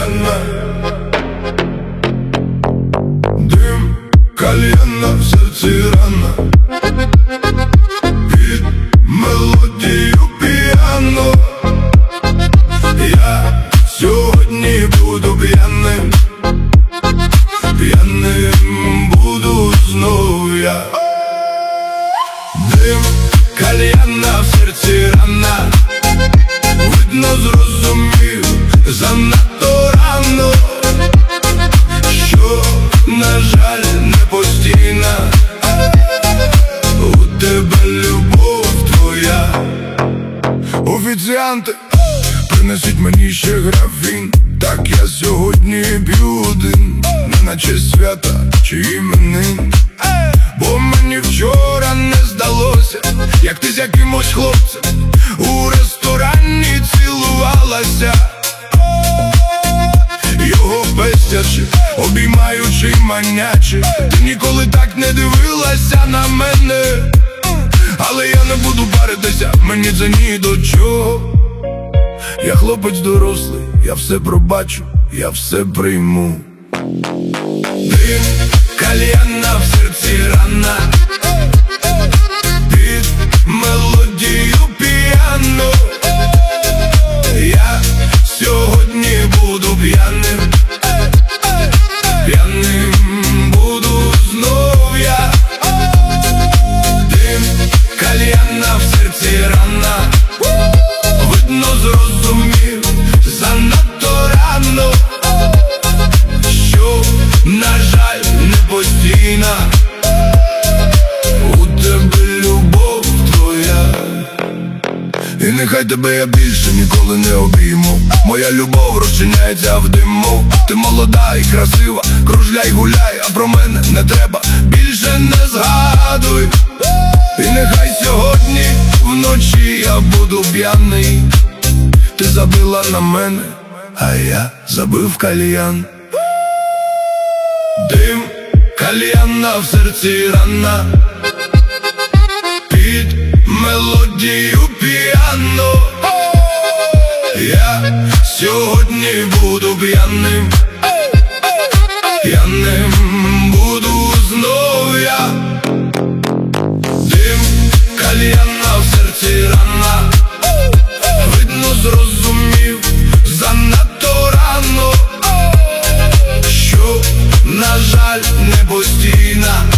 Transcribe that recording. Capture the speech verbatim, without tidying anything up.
кальяна, дим кальяна, в серці рана, під мелодію піано. Я сьогодні буду п'яним, п'яним буду знов я. Дим кальяна, в серці рана, видно, зрозумів занадто рано, що, на жаль, не постійна. У тебе любов твоя. Офіціанти, принесіть мені ще графін, так я сьогодні п'ю один, не на честь свята чи іменин. Бо мені вчора не здалося, як ти з якимось хлопцем у ресторані цілувалася, його пестячи, обіймаючи й манячи. Ти ніколи так не дивилася на мене, але я не буду паритися, мені це ні до чого. Я хлопець дорослий, я все пробачу, я все прийму. Дим кальяна, в серці рана, під мелодію піано. Я сьогодні буду п'яним, п'яним буду знов я. Дим кальяна, в серці рана, видно, зрозумів занадто рано, що, на жаль, не постійна. У тебе любов твоя. І нехай тебе я більше ніколи не обійму. Моя любов розчиняється в диму. Ти молода і красива, кружляй, гуляй, а про мене не треба, більше не згадуй. І нехай сьогодні вночі я буду п'яний. Ти забила на мене, а я забив кальян. Дим кальяна, в серці рана, під мелодію піано. Я сьогодні буду п'яним, п'яним буду знов я. Дим кальяна, в серці рана, видно, зрозумів занадто рано, що, на жаль, не постійна.